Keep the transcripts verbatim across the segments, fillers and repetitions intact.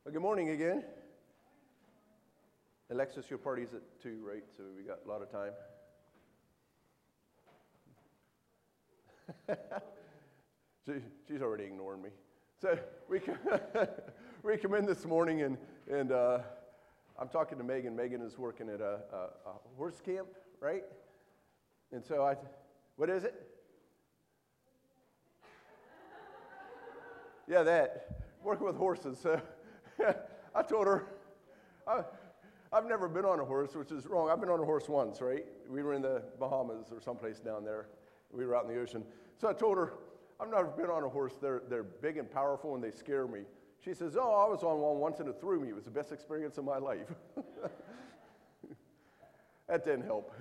Well, good morning again. Alexis, your party's at two, right? So we got a lot of time. she, she's already ignoring me. So we come, we come in this morning, and, and uh, I'm talking to Megan. Megan is working at a, a, a horse camp, right? And so I, what is it? Yeah, that. Working with horses. So I told her, I, I've never been on a horse, which is wrong. I've been on a horse once, right? We were in the Bahamas or someplace down there. We were out in the ocean. So I told her, I've never been on a horse. They're, they're big and powerful, and they scare me. She says, oh, I was on one once, and it threw me. It was the best experience of my life. That didn't help.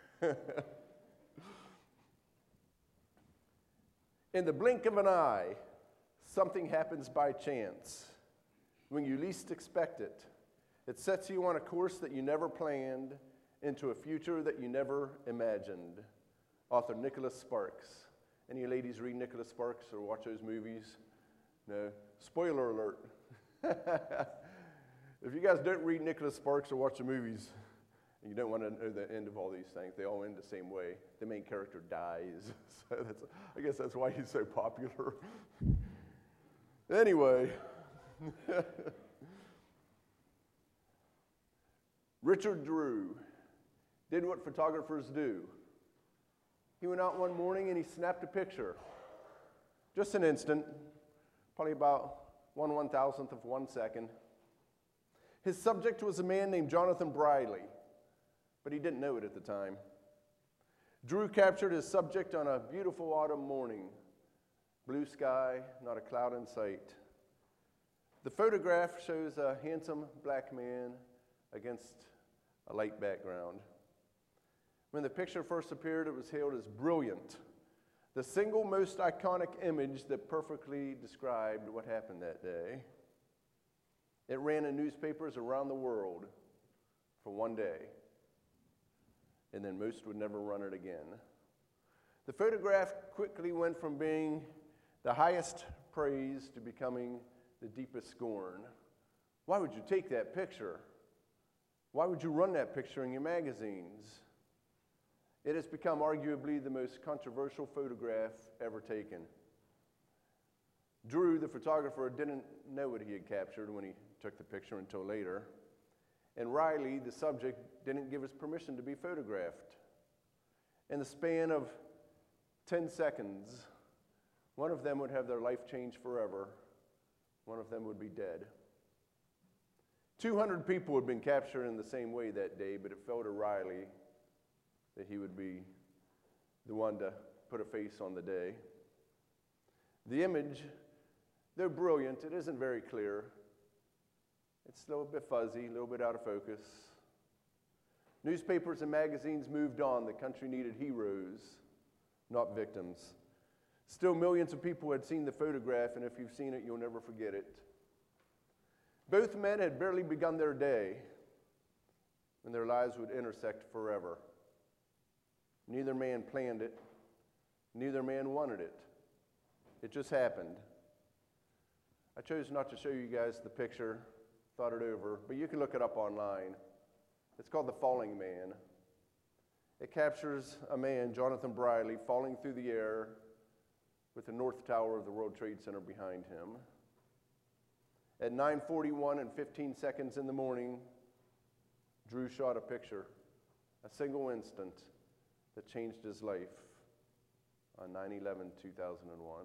In the blink of an eye, something happens by chance. When you least expect it, it sets you on a course that you never planned into a future that you never imagined. Author Nicholas Sparks. Any ladies read Nicholas Sparks or watch those movies? No. Spoiler alert. If you guys don't read Nicholas Sparks or watch the movies, and you don't want to know the end of all these things, they all end the same way. The main character dies. So that's, I guess that's why he's so popular. Anyway. Richard Drew did what photographers do. He went out one morning and he snapped a picture. Just an instant, probably about one one thousandth of one second. His subject was a man named Jonathan Briley, but he didn't know it at the time. Drew captured his subject on a beautiful autumn morning. Blue sky, not a cloud in sight. The photograph shows a handsome black man against a light background. When the picture first appeared, it was hailed as brilliant, the single most iconic image that perfectly described what happened that day. It ran in newspapers around the world for one day, and then most would never run it again. The photograph quickly went from being the highest praise to becoming the deepest scorn. Why would you take that picture? Why would you run that picture in your magazines? It has become arguably the most controversial photograph ever taken. Drew, the photographer, didn't know what he had captured when he took the picture until later. And Riley, the subject, didn't give us permission to be photographed. In the span of ten seconds, one of them would have their life changed forever. One of them would be dead. two hundred people had been captured in the same way that day, but it fell to Riley that he would be the one to put a face on the day. The image, though brilliant, it isn't very clear. It's still a bit fuzzy, a little bit out of focus. Newspapers and magazines moved on. The country needed heroes, not victims. Still, millions of people had seen the photograph, and if you've seen it, you'll never forget it. Both men had barely begun their day when their lives would intersect forever. Neither man planned it. Neither man wanted it. It just happened. I chose not to show you guys the picture, thought it over, but you can look it up online. It's called The Falling Man. It captures a man, Jonathan Briley, falling through the air with the North Tower of the World Trade Center behind him. At nine forty-one and fifteen seconds in the morning, Drew shot a picture, a single instant that changed his life on nine eleven two thousand one.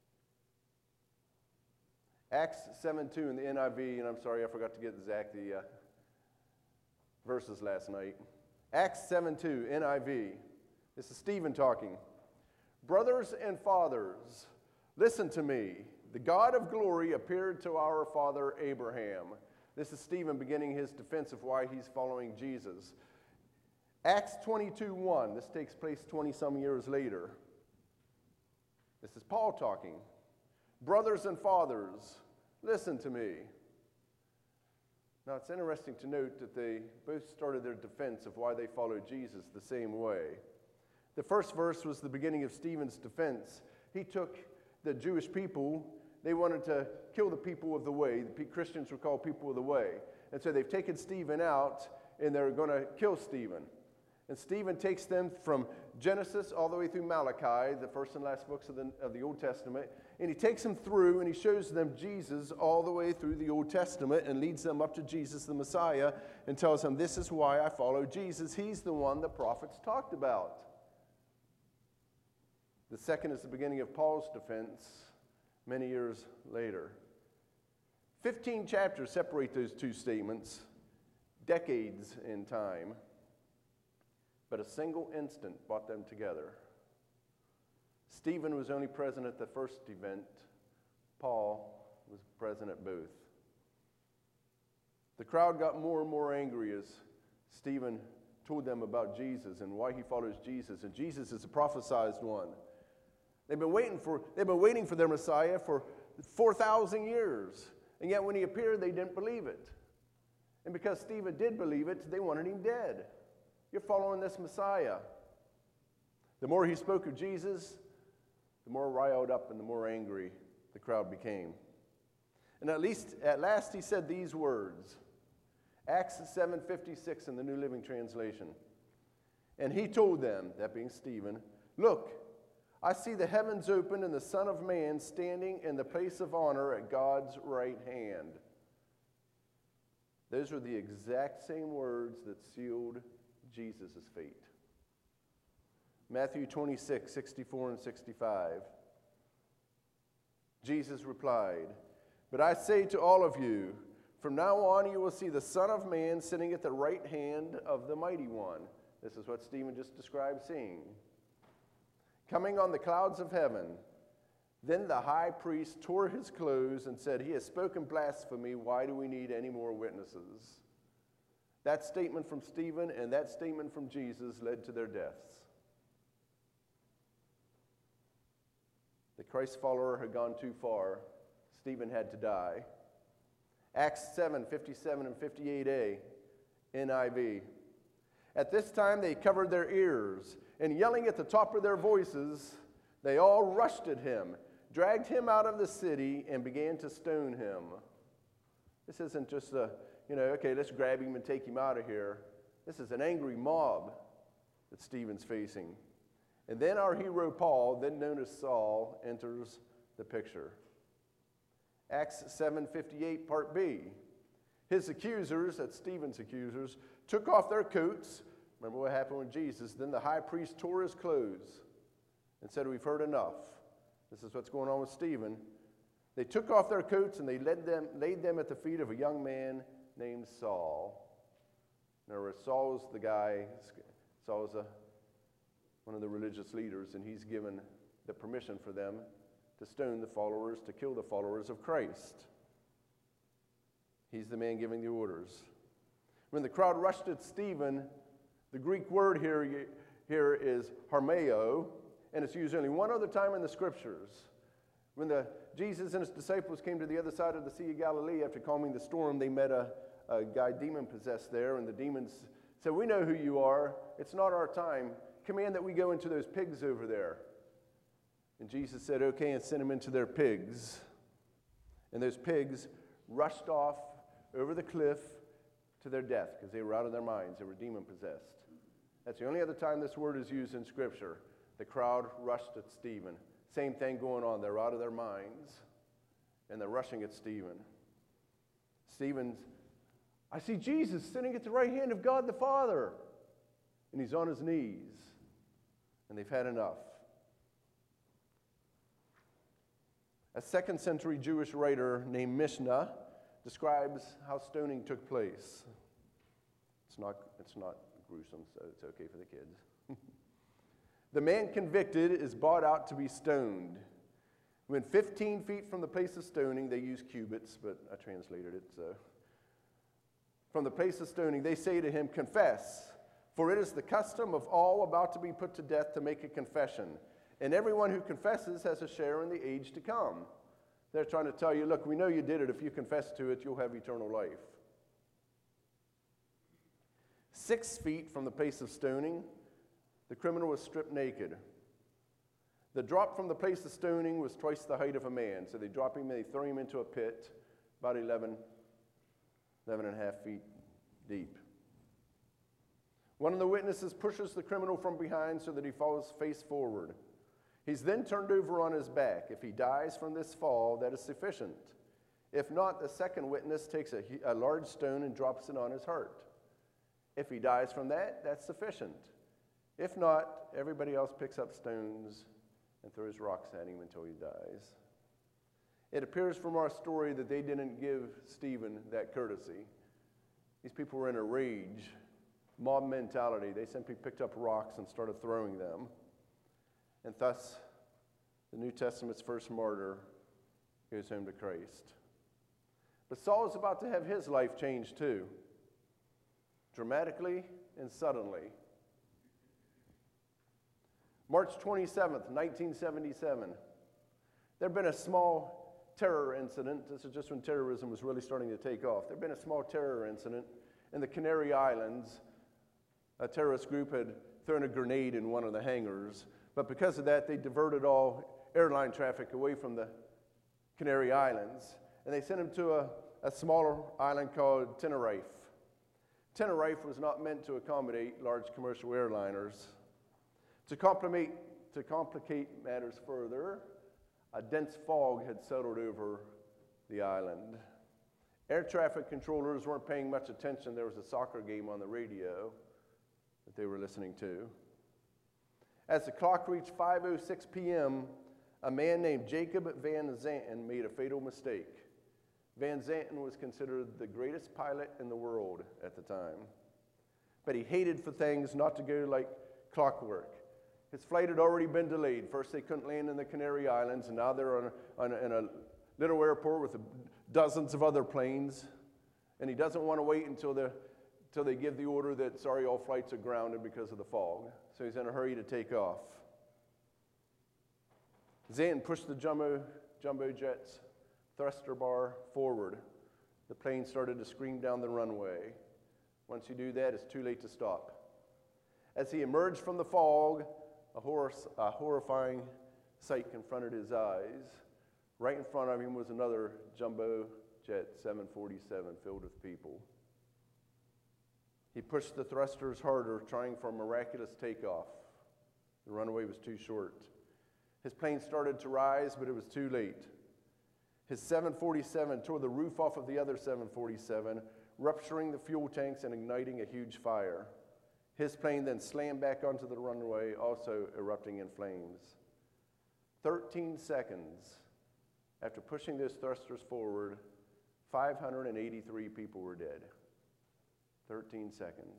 Acts seven two in the N I V, and I'm sorry I forgot to get Zach the uh, verses last night. Acts seven two, N I V. This is Stephen talking. Brothers and fathers, listen to me. The God of glory appeared to our father Abraham. This is Stephen beginning his defense of why he's following Jesus. Acts twenty-two one. This takes place twenty-some years later. This is Paul talking. Brothers and fathers, listen to me. Now, it's interesting to note that they both started their defense of why they followed Jesus the same way. The first verse was the beginning of Stephen's defense. He took the Jewish people they wanted to kill the people of the way. The Christians were called people of the way. And so they've taken Stephen out, and they're going to kill Stephen. And Stephen takes them from Genesis all the way through Malachi, the first and last books of the, of the Old Testament, and he takes them through and he shows them Jesus all the way through the Old Testament and leads them up to Jesus the Messiah and tells them, this is why I follow Jesus. He's the one the prophets talked about. The second is the beginning of Paul's defense many years later. Fifteen chapters separate those two statements, decades in time. But a single instant brought them together. Stephen was only present at the first event. Paul was present at both. The crowd got more and more angry as Stephen told them about Jesus and why he follows Jesus. And Jesus is the prophesied one. They've been waiting for, they've been waiting for their Messiah for four thousand years. And yet when he appeared, they didn't believe it. And because Stephen did believe it, they wanted him dead. You're following this Messiah. The more he spoke of Jesus, the more riled up and the more angry the crowd became. And at least, at last he said these words. Acts seven fifty-six in the New Living Translation. And he told them, that being Stephen, look, I see the heavens open and the Son of Man standing in the place of honor at God's right hand. Those were the exact same words that sealed Jesus' fate. Matthew twenty-six, sixty-four and sixty-five. Jesus replied, but I say to all of you, from now on you will see the Son of Man sitting at the right hand of the Mighty One. This is what Stephen just described seeing. Coming on the clouds of heaven. Then the high priest tore his clothes and said, he has spoken blasphemy. Why do we need any more witnesses? That statement from Stephen and that statement from Jesus led to their deaths. The Christ follower had gone too far. Stephen had to die. Acts seven, fifty-seven and fifty-eight a, N I V. At this time they covered their ears, and yelling at the top of their voices, they all rushed at him, dragged him out of the city, and began to stone him. This isn't just a, you know, okay, let's grab him and take him out of here. This is an angry mob that Stephen's facing. And then our hero Paul, then known as Saul, enters the picture. Acts seven fifty-eight, part B. His accusers, that's Stephen's accusers, took off their coats. Remember what happened with Jesus. Then the high priest tore his clothes and said, we've heard enough. This is what's going on with Stephen. They took off their coats and they led them, laid them at the feet of a young man named Saul. In other words, Saul's the guy, Saul's a, one of the religious leaders, and he's given the permission for them to stone the followers, to kill the followers of Christ. He's the man giving the orders. When the crowd rushed at Stephen, the Greek word here, here is harmeo, and it's used only one other time in the scriptures. When the, Jesus and his disciples came to the other side of the Sea of Galilee after calming the storm, they met a, a guy demon-possessed there, and the demons said, we know who you are. It's not our time. Command that we go into those pigs over there. And Jesus said, okay, and sent them into their pigs. And those pigs rushed off over the cliff to their death because they were out of their minds. They were demon-possessed. That's the only other time this word is used in Scripture. The crowd rushed at Stephen. Same thing going on. They're out of their minds, and they're rushing at Stephen. Stephen's, I see Jesus sitting at the right hand of God the Father, and he's on his knees, and they've had enough. A second century Jewish writer named Mishnah describes how stoning took place. It's not, it's not gruesome, so it's okay for the kids. The man convicted is brought out to be stoned. When fifteen feet from the place of stoning, they use cubits, but I translated it, so. From the place of stoning, they say to him, confess, for it is the custom of all about to be put to death to make a confession. And everyone who confesses has a share in the age to come. They're trying to tell you, look, we know you did it. If you confess to it, you'll have eternal life. Six feet from the place of stoning, the criminal was stripped naked. The drop from the place of stoning was twice the height of a man. So they drop him, they throw him into a pit about eleven, eleven and a half feet deep. One of the witnesses pushes the criminal from behind so that he falls face forward. He's then turned over on his back. If he dies from this fall, that is sufficient. If not, the second witness takes a, a large stone and drops it on his heart. If he dies from that, that's sufficient. If not, everybody else picks up stones and throws rocks at him until he dies. It appears from our story that they didn't give Stephen that courtesy. These people were in a rage, mob mentality. They simply picked up rocks and started throwing them. And thus, the New Testament's first martyr goes home to Christ. But Saul is about to have his life changed too, dramatically and suddenly. March twenty-seventh, nineteen seventy-seven. There had been a small terror incident. This is just when terrorism was really starting to take off. There had been a small terror incident in the Canary Islands. A terrorist group had thrown a grenade in one of the hangars, but because of that, they diverted all airline traffic away from the Canary Islands, and they sent them to a, a smaller island called Tenerife. Tenerife was not meant to accommodate large commercial airliners. To complicate, to complicate matters further, a dense fog had settled over the island. Air traffic controllers weren't paying much attention. There was a soccer game on the radio that they were listening to. As the clock reached five oh six p.m., a man named Jacob Van Zanten made a fatal mistake. Van Zanten was considered the greatest pilot in the world at the time. But he hated for things not to go like clockwork. His flight had already been delayed. First they couldn't land in the Canary Islands, and now they're on a, on a, in a little airport with dozens of other planes. And he doesn't want to wait until, the, until they give the order that, sorry, all flights are grounded because of the fog. So he's in a hurry to take off. Zanten pushed the jumbo, jumbo jet's thruster bar forward. The plane started to scream down the runway. Once you do that, it's too late to stop. As he emerged from the fog, a, hor- a horrifying sight confronted his eyes. Right in front of him was another jumbo jet seven forty-seven filled with people. He pushed the thrusters harder, trying for a miraculous takeoff. The runway was too short. His plane started to rise, but it was too late. His seven forty-seven tore the roof off of the other seven forty-seven, rupturing the fuel tanks and igniting a huge fire. His plane then slammed back onto the runway, also erupting in flames. thirteen seconds after pushing those thrusters forward, five hundred eighty-three people were dead. thirteen seconds.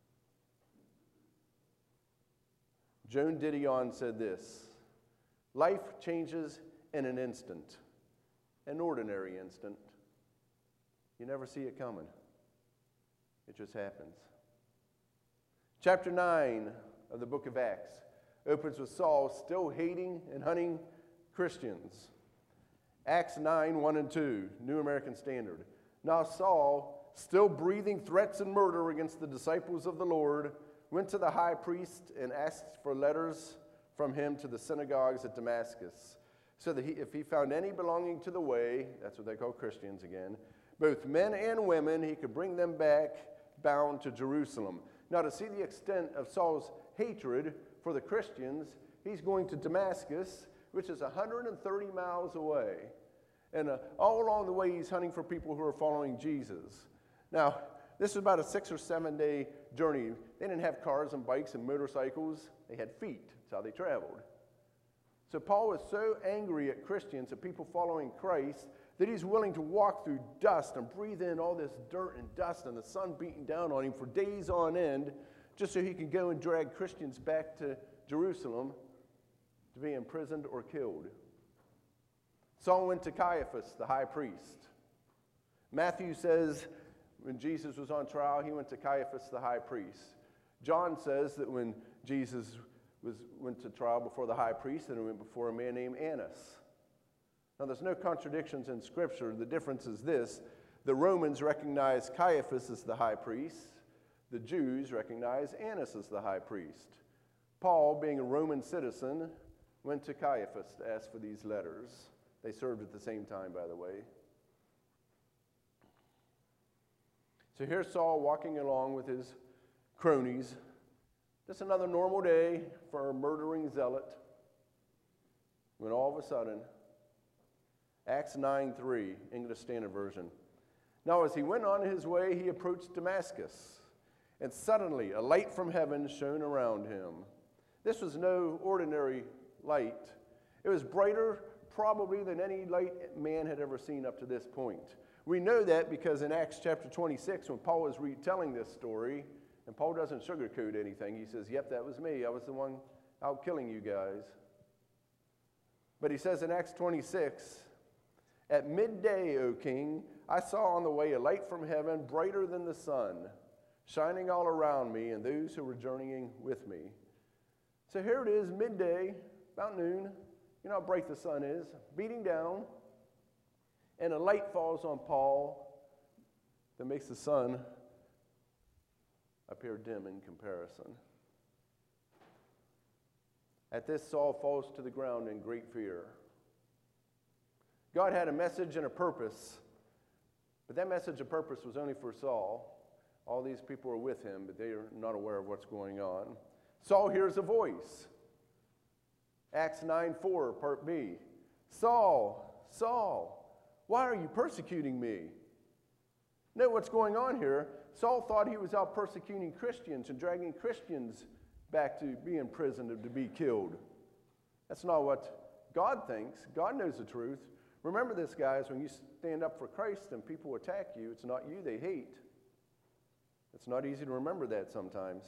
Joan Didion said this: life changes in an instant, an ordinary instant. You never see it coming. It just happens. Chapter nine of the book of Acts opens with Saul still hating and hunting Christians. Acts nine, one and two, New American Standard. Now Saul, still breathing threats and murder against the disciples of the Lord, went to the high priest and asked for letters from him to the synagogues at Damascus, so that he, if he found any belonging to the way, that's what they call Christians again, both men and women, he could bring them back bound to Jerusalem. Now, to see the extent of Saul's hatred for the Christians, he's going to Damascus, which is one hundred thirty miles away. And uh, all along the way, he's hunting for people who are following Jesus. Now, this was about a six or seven day journey. They didn't have cars and bikes and motorcycles. They had feet. That's how they traveled. So Paul was so angry at Christians, at people following Christ, that he's willing to walk through dust and breathe in all this dirt and dust and the sun beating down on him for days on end, just so he can go and drag Christians back to Jerusalem to be imprisoned or killed. Saul went to Caiaphas, the high priest. Matthew says when Jesus was on trial, he went to Caiaphas, the high priest. John says that when Jesus was, went to trial before the high priest, and he went before a man named Annas. Now, there's no contradictions in Scripture. The difference is this: the Romans recognized Caiaphas as the high priest. The Jews recognized Annas as the high priest. Paul, being a Roman citizen, went to Caiaphas to ask for these letters. They served at the same time, by the way. So here's Saul walking along with his cronies. Just another normal day for a murdering zealot. When all of a sudden, Acts nine three, English Standard Version. Now as he went on his way, he approached Damascus, and suddenly a light from heaven shone around him. This was no ordinary light. It was brighter probably than any light man had ever seen up to this point. We know that because in Acts chapter twenty-six, when Paul is retelling this story, and Paul doesn't sugarcoat anything, he says, yep, that was me. I was the one out killing you guys. But he says in Acts twenty-six, at midday, O king, I saw on the way a light from heaven, brighter than the sun, shining all around me and those who were journeying with me. So here it is, midday, about noon. You know how bright the sun is, beating down, and a light falls on Paul that makes the sun appear dim in comparison. At this, Saul falls to the ground in great fear. God had a message and a purpose, but that message and purpose was only for Saul. All these people are with him, but they are not aware of what's going on. Saul hears a voice. Acts nine four, part B. Saul, Saul, why are you persecuting me? Note what's going on here. Saul thought he was out persecuting Christians and dragging Christians back to be in prison and to be killed. That's not what God thinks. God knows the truth. Remember this, guys, when you stand up for Christ and people attack you, it's not you they hate. It's not easy to remember that sometimes.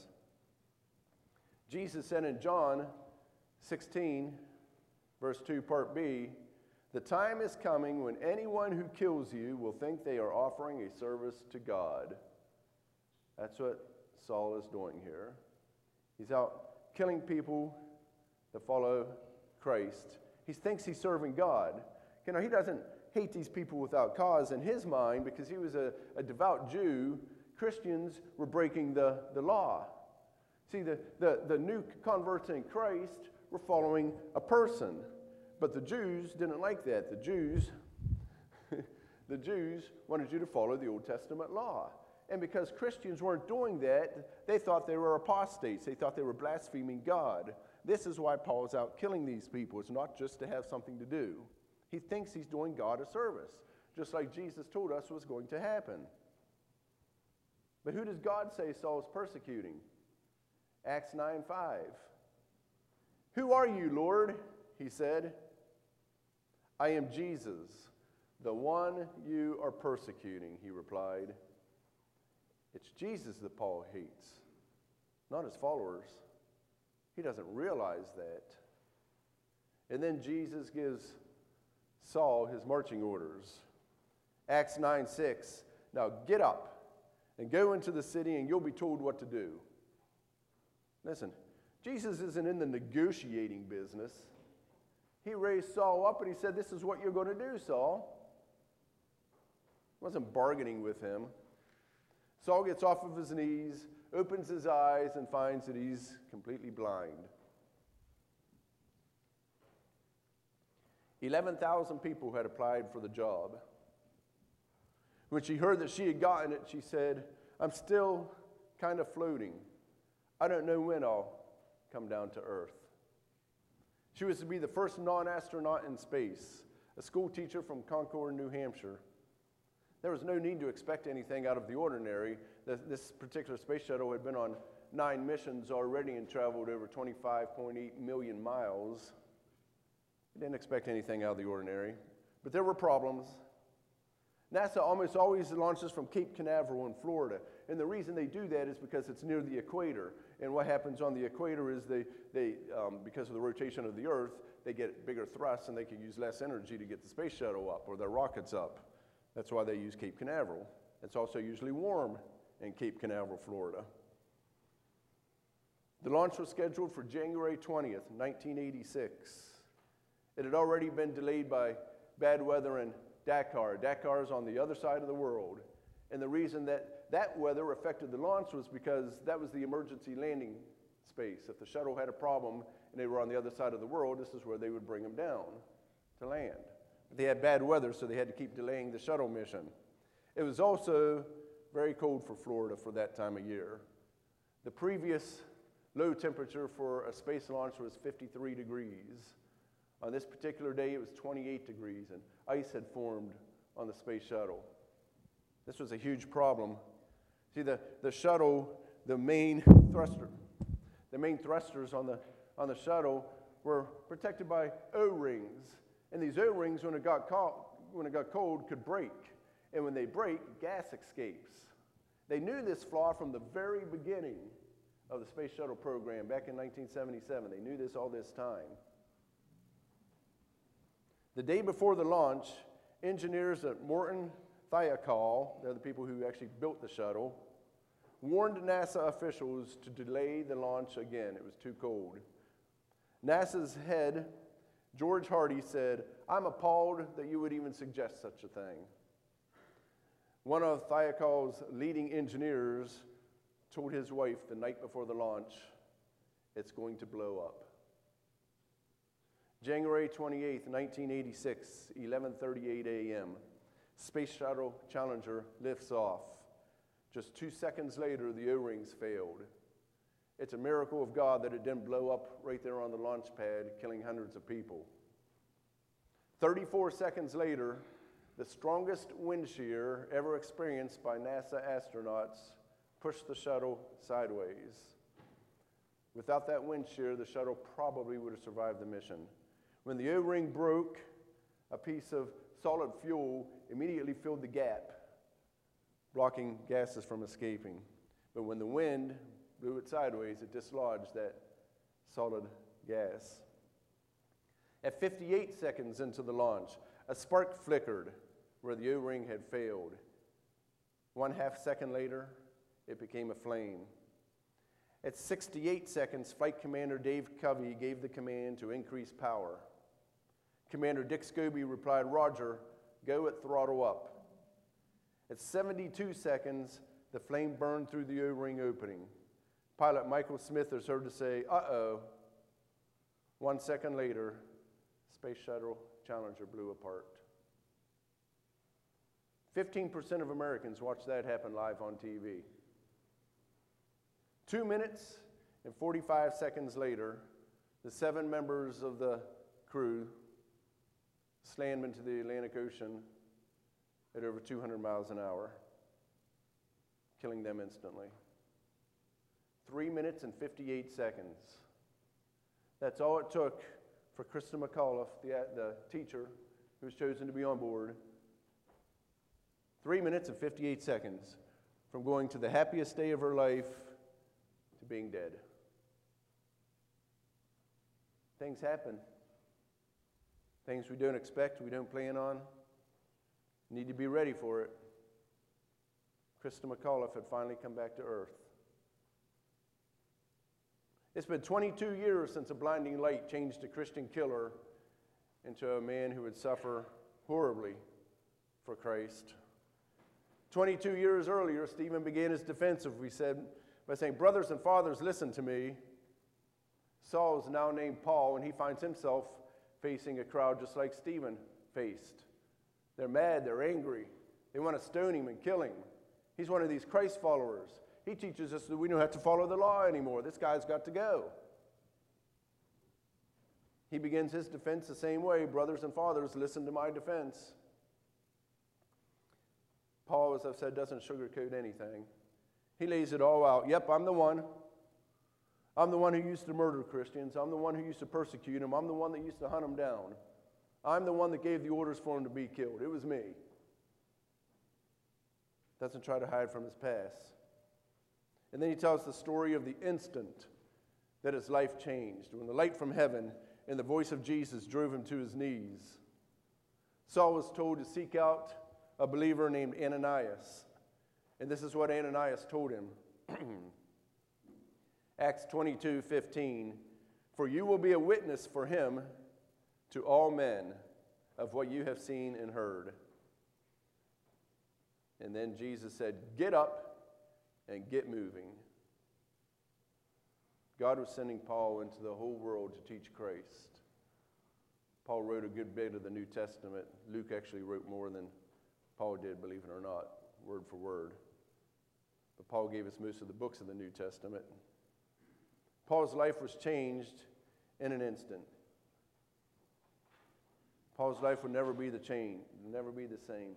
Jesus said in John sixteen, verse two, part B, the time is coming when anyone who kills you will think they are offering a service to God. That's what Saul is doing here. He's out killing people that follow Christ. He thinks he's serving God. You know, he doesn't hate these people without cause in his mind because he was a, a devout Jew. Christians were breaking the, the law. See, the, the, the new converts in Christ were following a person. But the Jews didn't like that. The Jews, the Jews wanted you to follow the Old Testament law. And because Christians weren't doing that, they thought they were apostates. They thought they were blaspheming God. This is why Paul's out killing these people. It's not just to have something to do. He thinks he's doing God a service, just like Jesus told us was going to happen. But who does God say Saul's persecuting? Acts nine five. Who are you, Lord? He said. I am Jesus, the one you are persecuting, he replied. It's Jesus that Paul hates, not his followers. He doesn't realize that. And then Jesus gives Saul his marching orders. Acts nine six. Now get up and go into the city and you'll be told what to do. Listen, Jesus isn't in the negotiating business. He raised Saul up and he said, this is what you're going to do, Saul. He wasn't bargaining with him. Saul gets off of his knees, opens his eyes, and finds that he's completely blind. eleven thousand people had applied for the job. When she heard that she had gotten it, she said, I'm still kind of floating. I don't know when I'll come down to Earth. She was to be the first non-astronaut in space, a school teacher from Concord, New Hampshire. There was no need to expect anything out of the ordinary. This particular space shuttle had been on nine missions already and traveled over twenty-five point eight million miles. They didn't expect anything out of the ordinary, but there were problems. NASA almost always launches from Cape Canaveral in Florida, and the reason they do that is because it's near the equator, and what happens on the equator is they, they um, because of the rotation of the Earth, they get bigger thrusts and they can use less energy to get the space shuttle up or their rockets up. That's why they use Cape Canaveral. It's also usually warm in Cape Canaveral, Florida. The launch was scheduled for January twentieth, nineteen eighty-six. It had already been delayed by bad weather in Dakar. Dakar is on the other side of the world. And the reason that that weather affected the launch was because that was the emergency landing space. If the shuttle had a problem and they were on the other side of the world, this is where they would bring them down to land. But they had bad weather, so they had to keep delaying the shuttle mission. It was also very cold for Florida for that time of year. The previous low temperature for a space launch was fifty-three degrees. On this particular day, it was twenty-eight degrees, and ice had formed on the space shuttle. This was a huge problem. See, the, the shuttle, the main thruster, the main thrusters on the, on the shuttle were protected by O-rings. And these O-rings, when it got caught, when it got cold, could break. And when they break, gas escapes. They knew this flaw from the very beginning of the Space Shuttle program back in nineteen seventy-seven. They knew this all this time. The day before the launch, engineers at Morton Thiokol, they're the people who actually built the shuttle, warned NASA officials to delay the launch again. It was too cold. NASA's head, George Hardy, said, "I'm appalled that you would even suggest such a thing." One of Thiokol's leading engineers told his wife the night before the launch, "It's going to blow up." January twenty-eighth, nineteen eighty-six, eleven thirty-eight a m Space Shuttle Challenger lifts off. Just two seconds later, the O-rings failed. It's a miracle of God that it didn't blow up right there on the launch pad, killing hundreds of people. thirty-four seconds later, the strongest wind shear ever experienced by NASA astronauts pushed the shuttle sideways. Without that wind shear, the shuttle probably would have survived the mission. When the O-ring broke, a piece of solid fuel immediately filled the gap, blocking gases from escaping. But when the wind blew it sideways, it dislodged that solid gas. At fifty-eight seconds into the launch, a spark flickered where the O-ring had failed. One half second later, it became a flame. At sixty-eight seconds, Flight Commander Dave Covey gave the command to increase power. Commander Dick Scobie replied, "Roger, go at throttle up." At seventy-two seconds, the flame burned through the O-ring opening. Pilot Michael Smith is heard to say, "Uh-oh." One second later, Space Shuttle Challenger blew apart. fifteen percent of Americans watched that happen live on T V. Two minutes and forty-five seconds later, the seven members of the crew slammed into the Atlantic Ocean at over two hundred miles an hour, killing them instantly. Three minutes and fifty-eight seconds. That's all it took for Krista McAuliffe, the, the teacher who was chosen to be on board. Three minutes and fifty-eight seconds from going to the happiest day of her life to being dead. Things happen. Things we don't expect, we don't plan on. Need to be ready for it. Krista McAuliffe had finally come back to Earth. It's been twenty-two years since a blinding light changed a Christian killer into a man who would suffer horribly for Christ. twenty-two years earlier, Stephen began his defense, we said, by saying, "Brothers and fathers, listen to me." Saul is now named Paul, and he finds himself facing a crowd just like Stephen faced. They're mad, they're angry. They want to stone him and kill him. He's one of these Christ followers. He teaches us that we don't have to follow the law anymore. This guy's got to go. He begins his defense the same way. "Brothers and fathers, listen to my defense." Paul, as I've said, doesn't sugarcoat anything. He lays it all out. Yep, I'm the one. I'm the one who used to murder Christians. I'm the one who used to persecute them. I'm the one that used to hunt them down. I'm the one that gave the orders for them to be killed. It was me. Doesn't try to hide from his past. And then he tells the story of the instant that his life changed, when the light from heaven and the voice of Jesus drove him to his knees. Saul was told to seek out a believer named Ananias. And this is what Ananias told him. Acts twenty-two fifteen, "For you will be a witness for him to all men of what you have seen and heard." And then Jesus said, "Get up and get moving." God was sending Paul into the whole world to teach Christ. Paul wrote a good bit of the New Testament. Luke actually wrote more than Paul did, believe it or not, word for word. But Paul gave us most of the books of the New Testament. Paul's life was changed in an instant. Paul's life would never be the chain, never be the same.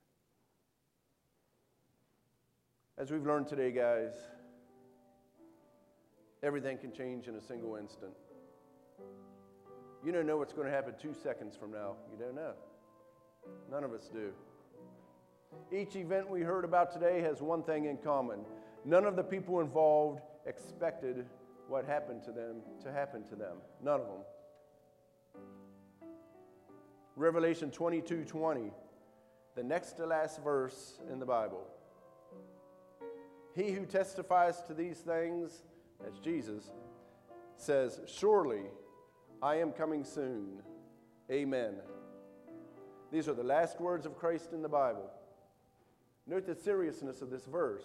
As we've learned today, guys, everything can change in a single instant. You don't know what's going to happen two seconds from now. You don't know. None of us do. Each event we heard about today has one thing in common. None of the people involved expected what happened to them to happen to them. None of them. Revelation twenty-two twenty, the next to last verse in the Bible. He who testifies to these things, that's Jesus, says, surely I am coming soon. Amen. These are the last words of Christ in the Bible. Note the seriousness of this verse.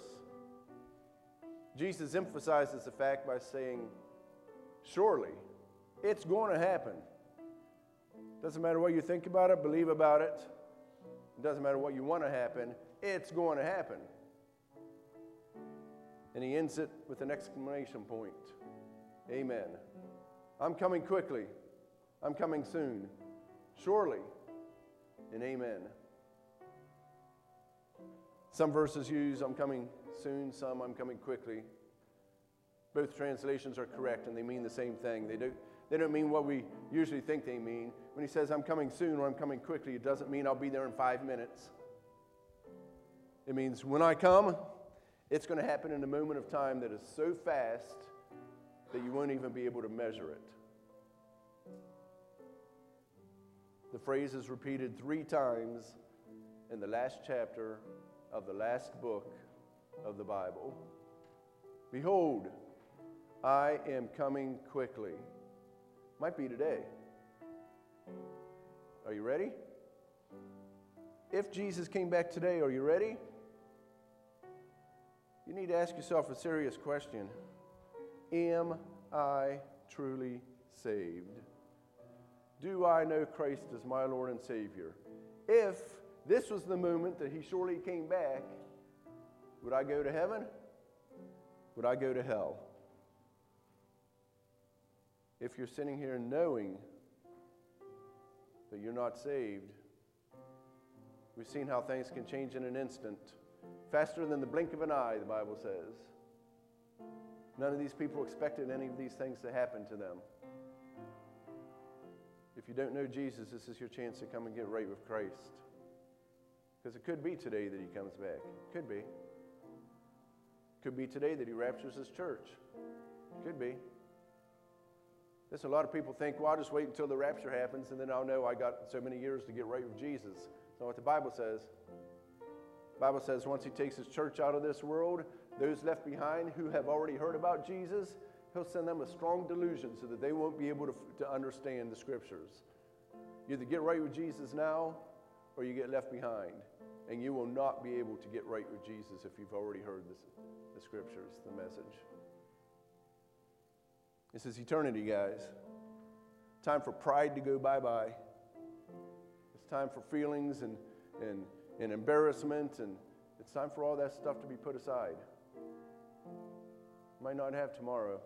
Jesus emphasizes the fact by saying, surely, it's going to happen. Doesn't matter what you think about it, believe about it. It doesn't matter what you want to happen, it's going to happen. And he ends it with an exclamation point. Amen. I'm coming quickly. I'm coming soon. Surely. And amen. Some verses use I'm coming soon, some I'm coming quickly. Both translations are correct and they mean the same thing. They don't, they don't mean what we usually think they mean. When he says I'm coming soon or I'm coming quickly, it doesn't mean I'll be there in five minutes. It means when I come, it's going to happen in a moment of time that is so fast that you won't even be able to measure it. The phrase is repeated three times in the last chapter of the last book of the Bible. Behold, I am coming quickly. Might be today. Are you ready? If Jesus came back today, are you ready? You need to ask yourself a serious question. Am I truly saved? Do I know Christ as my Lord and Savior? If this was the moment that he surely came back, would I go to heaven? Would I go to hell? If you're sitting here knowing that you're not saved, we've seen how things can change in an instant. Faster than the blink of an eye, the Bible says. None of these people expected any of these things to happen to them. If you don't know Jesus, this is your chance to come and get right with Christ. Because it could be today that he comes back. Could be. Could be today that he raptures his church. Could be. There's a lot of people think, well, I'll just wait until the rapture happens and then I'll know I got so many years to get right with Jesus. That's not what the Bible says. The Bible says once he takes his church out of this world, those left behind who have already heard about Jesus, he'll send them a strong delusion so that they won't be able to, to understand the scriptures. You either get right with Jesus now or you get left behind. And you will not be able to get right with Jesus if you've already heard this, the scriptures, the message. This is eternity, guys. Time for pride to go bye-bye. It's time for feelings and, and, and embarrassment, and it's time for all that stuff to be put aside. Might not have tomorrow.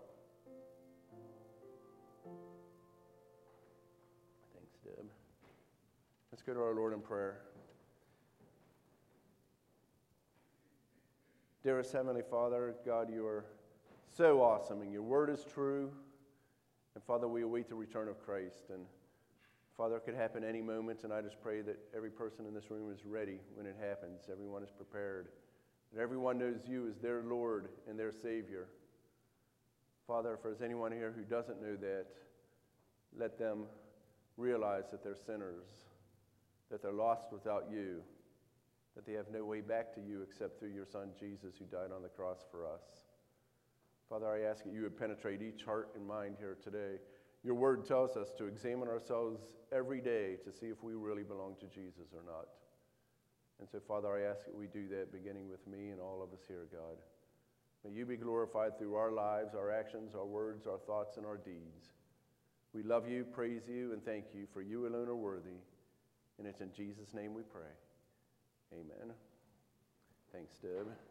Thanks, Deb. Let's go to our Lord in prayer. Dearest Heavenly Father, God, you are so awesome, and your word is true. And Father, we await the return of Christ. And Father, it could happen any moment, and I just pray that every person in this room is ready when it happens. Everyone is prepared. That everyone knows you as their Lord and their Savior. Father, if there's anyone here who doesn't know that, let them realize that they're sinners, that they're lost without you, that they have no way back to you except through your Son, Jesus, who died on the cross for us. Father, I ask that you would penetrate each heart and mind here today. Your word tells us to examine ourselves every day to see if we really belong to Jesus or not. And so, Father, I ask that we do that beginning with me and all of us here, God. May you be glorified through our lives, our actions, our words, our thoughts, and our deeds. We love you, praise you, and thank you, for you alone are worthy. And it's in Jesus' name we pray. Amen. Thanks, Deb.